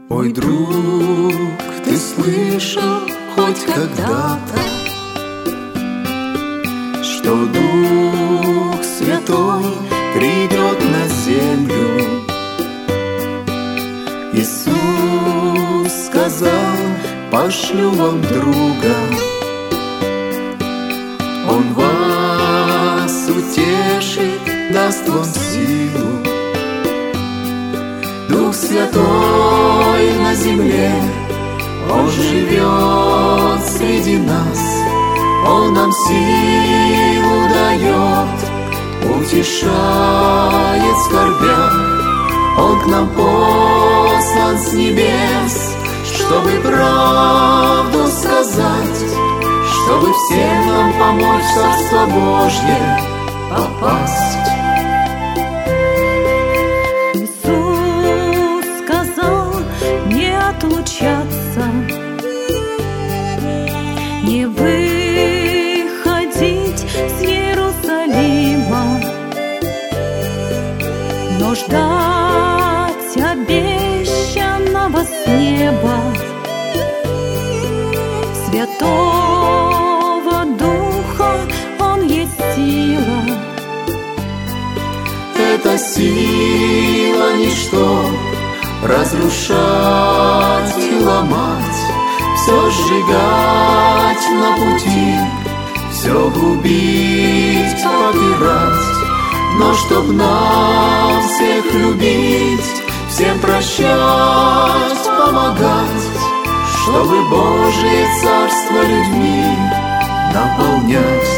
Мой друг, ты слышал хоть когда-то, что Дух Святой придет на землю? Иисус сказал: пошлю вам друга, Он вас утешит, даст вам силу. Дух Святой на земле, Он живет среди нас, Он нам силу дает, утешает скорбя. Он к нам послан с небес, чтобы правду сказать, чтобы всем нам помочь в Царство Божье попасть. Отлучаться, не выходить с Иерусалима, но ждать обещанного с неба Святого Духа. Он есть сила. Эта сила ничто, разрушать и ломать, все сжигать на пути, все губить, попирать. Но чтоб нам всех любить, всем прощать, помогать, чтобы Божие Царство людьми наполнять.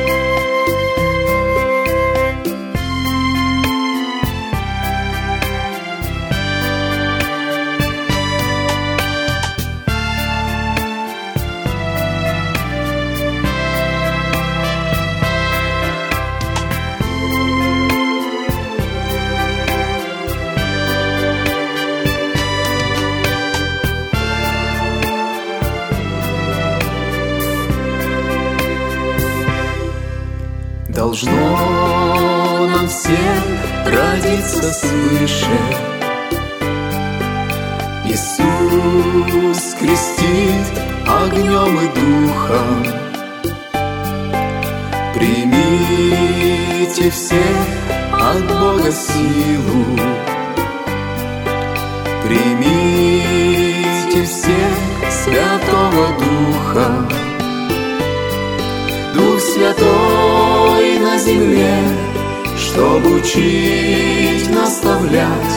Должно нам всем родиться свыше. Иисус крестит огнем и духом. Примите все от Бога силу. Примите все Святого Духа. Дух Святой на земле, чтоб учить, наставлять,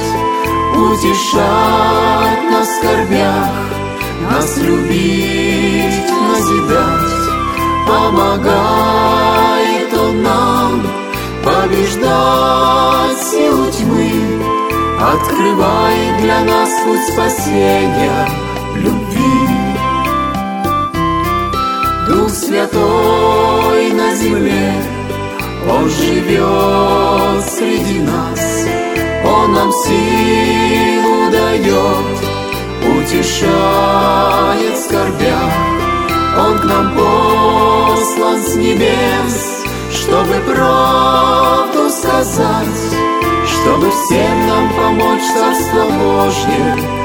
утешать на скорбях, нас любить, назидать. Помогает Он нам побеждать силу тьмы, открывает для нас путь спасения, любви. Дух Святой на земле, Он живет среди нас, Он нам силу дает, утешает скорбя. Он к нам послан с небес, чтобы правду сказать, чтобы всем нам помочь в Царство Божье